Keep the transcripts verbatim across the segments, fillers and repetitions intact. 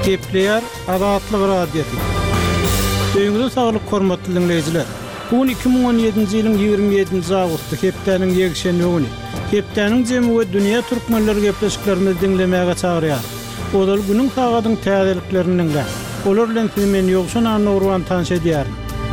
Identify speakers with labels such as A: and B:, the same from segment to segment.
A: Gepleýär Azatlyk radiosu. Öňüňizde saglyk hormatly dinleýijiler. Bugün iki bin on ýedinji ýylyň ýigirme ýedinji awgusty hepdeniň ýekşenbi güni. Hepdeniň jemy we dünýä türkmenleri gepleşiklerini dinlemäge çagyrýar. Odal günüň sagadyň täzeliklerini dinle. Olar bilen men ýokşan anurwan tanış edýär.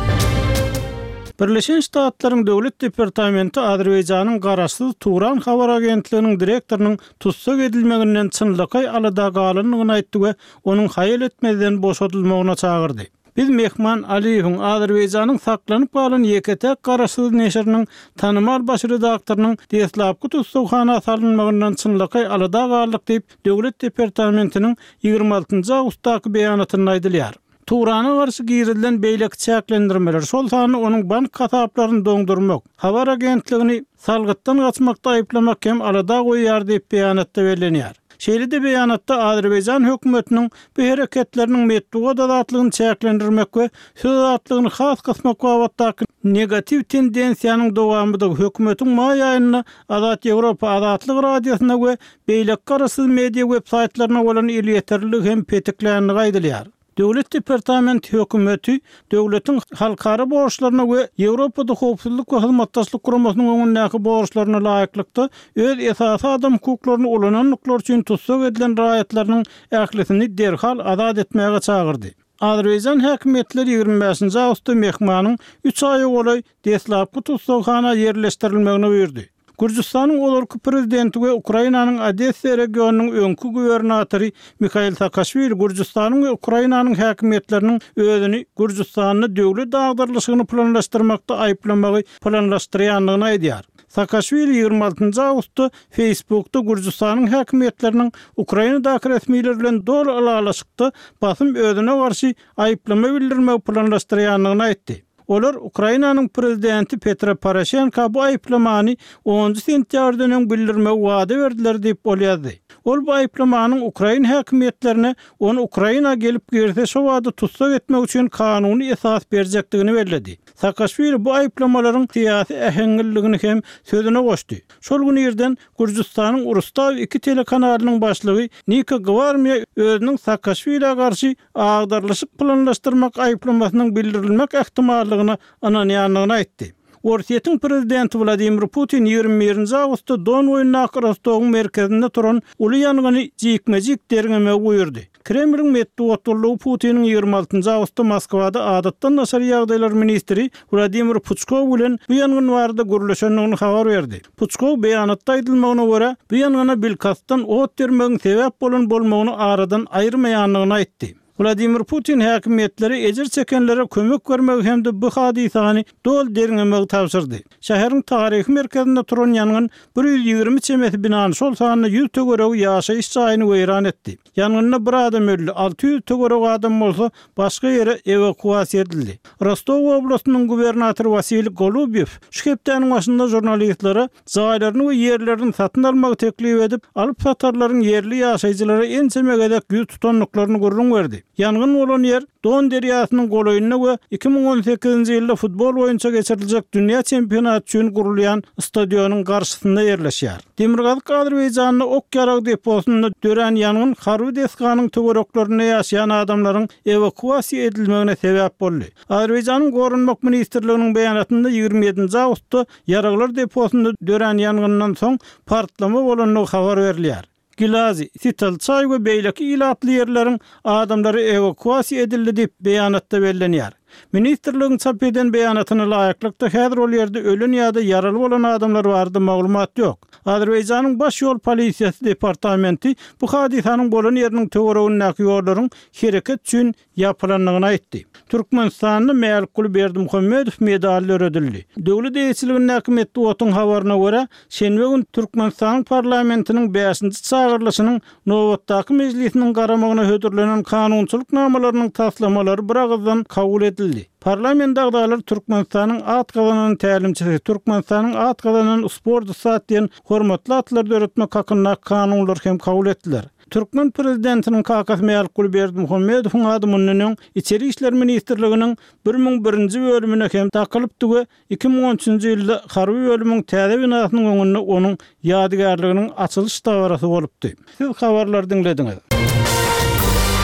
A: Birleşen Ştatlaryň Döwlet Departamenti Azerbaýjanyň garaşsyz Turan habar agentliginiň direktorynyň tutsak edilmeginden çynlyky alada galanlygyny aýtdy we onuň haýal etmeden boşadylmagyna çagyrdy. Biz Mehman Aliýewiň Azerbaýjanyň saklanyp galan ýeketek garaşsyz neşriniň tanymal baş redaktorynyň deslapky tutsakxana salynmagyndan çynlyky alada galanlyk diýip Döwlet Departamentiniň ýygrima altynjy awgustdaky beýanatyny aýdylýar. Turana garşy girilen beýlek çäklendirmeler şol sany onuň bank hasaplaryny doňdurmak, habar agentligini salgytdan gaçmakda aýplamak hem alada goýýar diýip beýanatda bellenýär. Şeýle-de beýanatda Azerbaýjan hökümetiniň bu hereketleriniň medeniýet azatlygyny çäklendirmek we söz azatlygyny has kysmak wagtdaky negativ tendensiýanyň dowamyda hökümetiň maý aýyna Azat Ýewropa azatlyk radiosyna we beýlek garaşsyz media websaytlaryna bolan ýeterlilik hem petiklerini gaýdylýar. Döwlet Departamenti hökümeti döwletiň halkara borçlaryna we Ýewropada howpsuzlyk we hyzmatdaşlyk guramasynyň öňündäki borçlaryna laýyklykda öz esasy adam hukuklaryny ulananlyklar üçin tutsak edilen raýatlarynyň ählisini derhal azat etmäge çagyrdy. Azerbaýjan häkimetleri ýygrima beşinji awgustda Mehmanyň üç aý golay deslapky tutsakxana ýerleşdirilmegini buyurdy. Gürjistanyň olarky prezidenti we Ukrainanyň Odessa regionunyň öňkü gubernatory Mikhail Saakashvili Gürjistanyň we Ukrainanyň häkimetleriniň özüni Gürjistanyny döwlet agdarlyşygyny planlaşdyrmakda aýplamagy planlaşdyrýanlygyny aýdýar. Saakashvili ýygrima altynjy awgustda Facebookda Gürjistanyň häkimetleriniň Ukrainadaky resmiýler bilen dol alalaşykda basym özüne garşy aýplama bildirmek planlaşdyrýanlygyny aýtdy. Olar Ukrainanyň prezidenti Petro Poroshenko bu aýplamany onunji sentýabrdan bildirmek wada berdiler diýip bolýardy. Ol bu aýplamanyň Ukraina häkimetlerine onu Ukraina gelip girse şo wada tutsak etmek üçin kanuny esas berjekdigini bellädi. Saakashvili bu aýplamalaryň syýasy ähengilligini hem sözüne goşdy. Şol güni ýerden Gürjistanyň Urustav iki telekanalynyň başlygy Nika Gvarmiya özüniň Saakashvili'e garşy agdarlyşyk planlaşdyrmak aýplamasynyň bildirilmek ähtimallygyny ananýanlygyny aýtdy. Russiýanyň prezidenti Vladimir Putin ýygrima birinji awgustda Don oýunlaky Rostowyň merkezinde turan uly ýanyny jikmejik derňeme goýurdy. Kremliň medeniýet Putiniň ýygrima altynjy awgustda Moskwada adatdan naşar ýagdaýlar ministri Vladimir Puchkov bilen bu ýangyn barada gürleşenligini habar berdi. Puchkov beýanatda aýdylmagyna görä, bu ýangyna bilkasdan ot bermegiň sebäp bolan bolmagyny aradan aýyrmaýanlygyny aýtdy. Vladimir Putin häkimetleri ejir çekenlere kömek bermek hemde bu hadisany dol derňemek tapşyrdy. Şäheriň taryhy merkezinde turan ýangyn bir ýüz ýygrima çemeti binany şol sanyny ýüz tögeregi ýaşaýyş çaýyny weýran etdi. Ýangynda bir adam öldü, alty ýüz tögeregi adam bolsa başga ýere evakuasiýa edildi. Rostov oblastynyň gubernatory Vasily Golubyev şu hepdeniň başynda jurnalistlere zaýlaryny we ýerlerini satyn almagy teklip edip, alyp satarlaryň ýerli ýaşaýjylara en çemegedek ýüz tutanlyklaryny gurrun berdi. Yangın olan yer Don derýasynyň goloýuny we iki bin on sekizinji ýylda futbol boýunça geçiriljek dünýä çempionaty üçin gurulýan stadionyň garşysynda ýerleşýär. Demirgazyk Azerbaýjanyň Okyarag deposunda dören ýangyn harby deskanyň töwereklerinde ýaşaýan adamlaryň evakuasiýa edilmegine sebäp boldy. Azerbaýjanyň Gorunmak ministrliginiň beýanatynda ýygrima ýedinji awgustda Yaraglar deposunda dören ýangyndan soň partlama bolanlygy habar berilýär. Gilazi, Sital, Çay we beýleki ilatly ýerleriň adamlary evakuasiýa edildi diýip beýanatda bellenýär. Ministrligiň çap eden beýanatyna laýyklykda häzir ol ýerde ölen ýa-da yaraly bolan adamlar barada maglumat ýok. Azerbaýjanyň baş ýol polisiýasy departamenti bu hadisanyň bolan ýeriniň töweregindäki ýollaryň hereket üçin ýapylanlygyny aýtdy. Türkmenistanyň Mälikul Berdimuhammedow medally öredildi. Döwlet eýçiliginiň häkimetdiň habaryna görä, şenbe gün Türkmenistanyň parlamentiniň beşinji çagyrylışynyň nowatdaky mejlisiniň garamagyna hödürlenen kanunçylyk namalarynyň taslamalary bir agzdan kabul edildi. Parlament agdalar Türkmenistanyň at gazananyň tälimçisi, Türkmenistanyň at gazananyň sport satýan hormatly atlar öğretmek hakyna kanunlar hem kabul etdiler. Türkmen prezidentiniň kakasy Mälikul Berdimuhammedowyň adamynyň içeri işler ministrliginiň bir ming birinji bölümine hem takylypdy we iki bin on üçünji ýylda harby bölümiň täze binasynyň öňünde onuň ýadygarlyginiň açylyş dawarasy bolupdy. Siz habarlar dinlediňiz.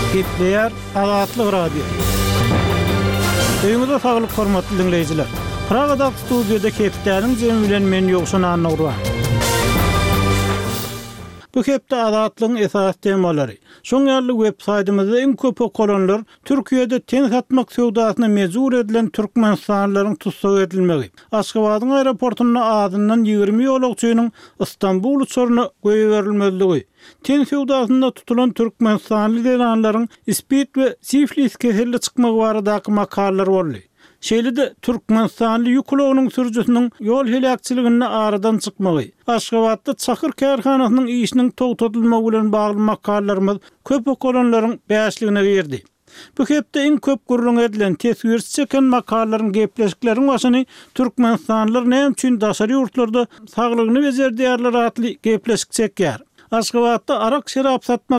A: Gepleýär Azatlyk radio. Öýüňizde saglyk hormatly dinleýijiler. Pragada studiýada Kepdäniň jemi bilen men ýokşan anaglar. Bu hepde Azatlygyň esas temalary. Şoň ýaly web-saytymyzda iň köp okulanlar Türkiýede ten satmak sowdasyna mezur edilen türkmenstanlylaryň tutsak edilmegi. Aşgabatyň aeroportuna adyndan ýygrimi ýolagçynyň Istanbul uçuryna goýuberilmezligi. Ten sowdasynda tutulan türkmenstanly delanlaryň ispit we siflis keseli çykmagy baradaky makallar boldy. Şeýlede Türkmenstanly ýüklüğüniň sürjüsiniň ýol helakçylygyny aradan çykmagy, Aşgabatda çakyr kärhanasynyň işiniň togtatylmagy bilen bagly makallarymyz köp okulanlaryň bäşligine girdi. Bu hepde iň köp gurrun edilen tesir çeken makallaryň gepleşikleriň başyny Türkmenstanlylar näme üçin daşary ýurtlarda saglygyny bezerdiýärler atly gepleşik çekýär. Aşgabatda arak şerap satma